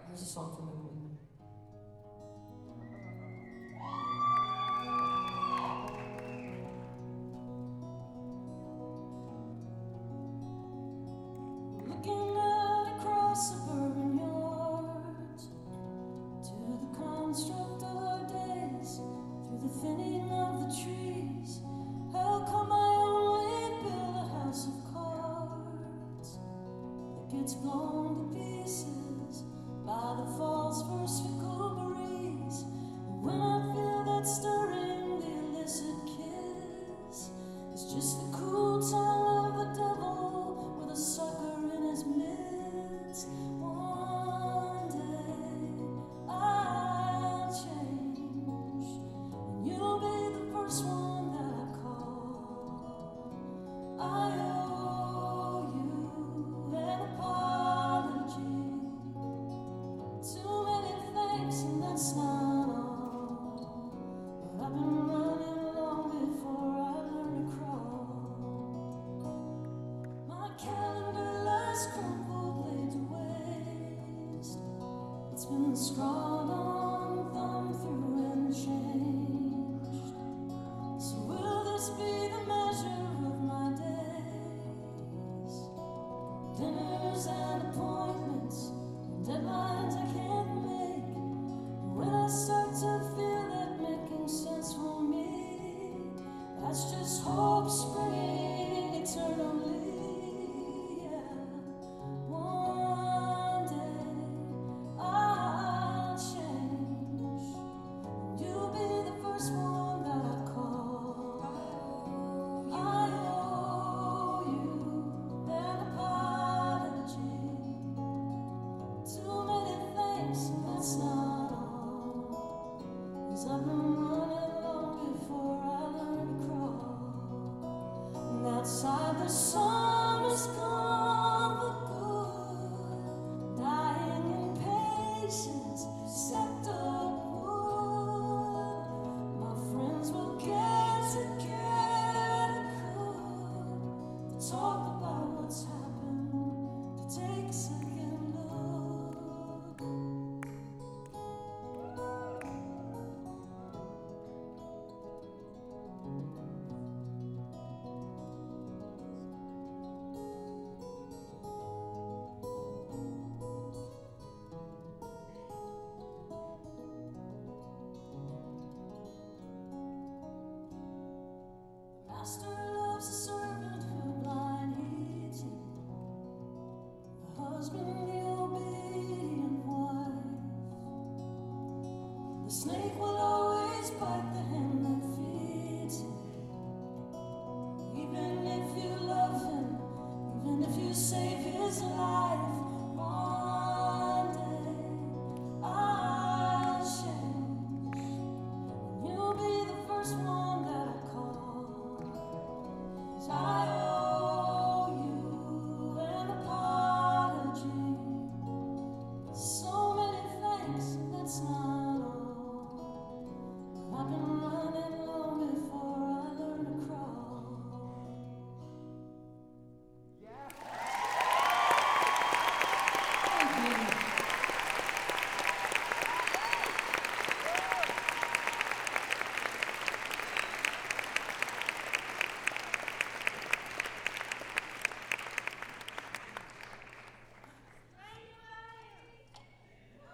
Here's a song from Emily. Looking out across suburban yards to the construct of our days, through the thinning of the trees. How come I only build a house of cards that gets blown to pieces by the fall's first fickle breeze? And when I feel that stirring, the illicit kiss, it's just the cool tongue of the devil with a sucker in his midst. One day I'll change, and you'll be the first one that I call. I owe you an apology, too many thanks, and that's not all. But I've been running long before I learned to crawl. My calendar lies crumpled, laid to waste. It's been scrawled on, thumbed through, and changed. So will this be the measure of my days? Dinners and appointments, deadlines I can't make. When I start to feel that making sense for me, that's just hope springing eternally. Yeah. One day I'll change, and you'll be the first one that I call. I owe you an apology, too many thanks, and that's not all. 'Cause I've been running long before I learned to crawl. And outside the sun is gone for good, dying in patience, sacked up wood. My friends will get together good to talk about what's happened, to take a second look. Master loves a servant who blind heeds him, the husband the obedient wife. The snake will